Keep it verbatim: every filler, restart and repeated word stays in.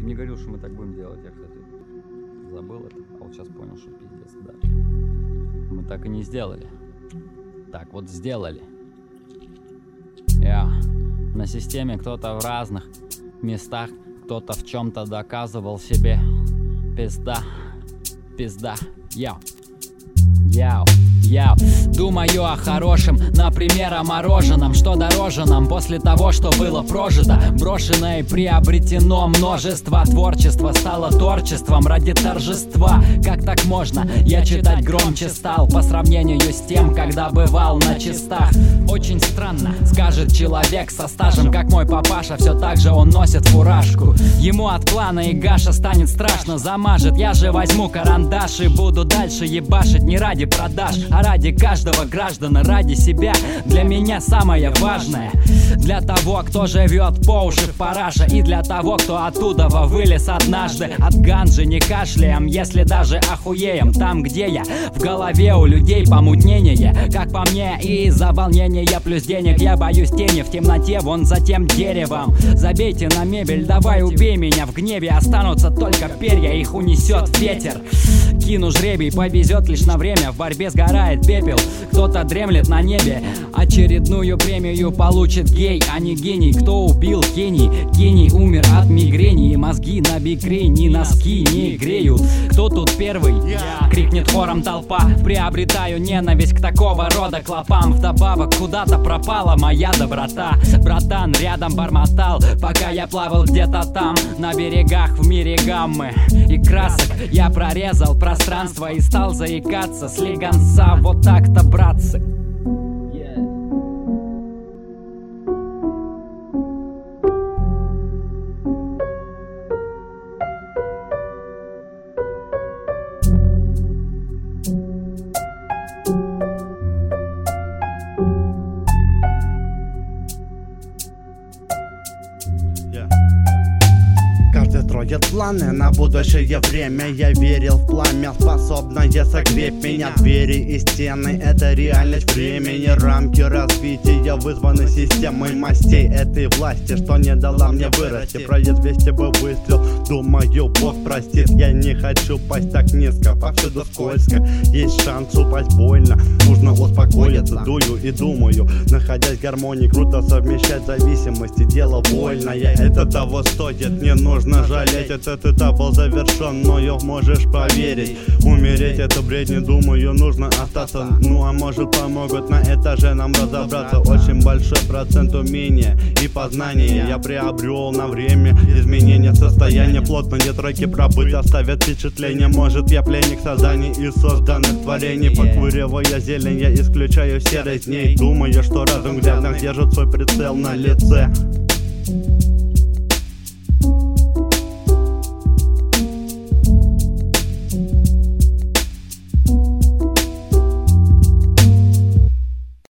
Ты мне говорил, что мы так будем делать, я, кстати, забыл это, а вот сейчас понял, что пиздец, да. Мы так и не сделали. Так вот сделали. Я на системе кто-то в разных местах, кто-то в чем-то доказывал себе. Пизда, пизда, яу. Яу, яу. Думаю о хорошем, например, о мороженом. Что дороже нам после того, что было прожито, брошено и приобретено множество. Творчество стало творчеством ради торжества. Как так можно? Я читать громче стал по сравнению с тем, когда бывал на чистах. Очень странно, скажет человек со стажем, как мой папаша, все так же он носит фуражку. Ему от плана и гаша станет страшно, замажет. Я же возьму карандаш и буду дальше ебашить. Не ради продаж, а ради каждого граждана, ради себя. Для меня самое важное, для того, кто живет по уши в параше, и для того, кто оттуда вылез однажды. От ганджи не кашляем, если даже охуеем. Там, где я, в голове у людей помутнение, как по мне, и из-за волнения плюс денег. Я боюсь тени в темноте, вон за тем деревом. Забейте на мебель, давай убей меня. В гневе останутся только перья, их унесет ветер. Кину жребий, повезет лишь на время. В борьбе сгорает пепел, кто-то дремлет на небе. Очередную премию получит гей, а не гений. Кто убил гений? Гений умер от мигрени. И мозги на бикрени, носки не греют. Кто тут первый? Крикнет хором толпа. Приобретаю ненависть к такого рода клопам. Вдобавок куда-то пропала моя доброта. Братан рядом бормотал, пока я плавал где-то там, на берегах в мире гаммы и красок. Я прорезал пространство и стал заикаться с лиганца. Вот так-то, братцы. Строят планы на будущее время. Я верил в пламя, способное согреть меня. Двери и стены — это реальность времени. Рамки развития вызваны системой мастей этой власти, что не дала мне вырасти. Произвести бы выстрел, думаю, Бог простит. Я не хочу пасть так низко, повсюду скользко. Есть шанс упасть больно, нужно успокоиться. Дую и думаю, находясь в гармонии, круто совмещать зависимости. Дело вольное, это того стоит, не нужно жалеть. Этот этап был завершен, но можешь поверить. Умереть — это бред, не думаю, нужно остаться. Ну а может помогут на этаже нам разобраться. Очень большой процент умения и познания я приобрел на время. Изменение состояния, плотные треки пробыть оставят впечатление. Может я пленник созданий и созданных творений. Покуривая зелень, я исключаю серость дней. Думаю, что разум глядно держит свой прицел на лице.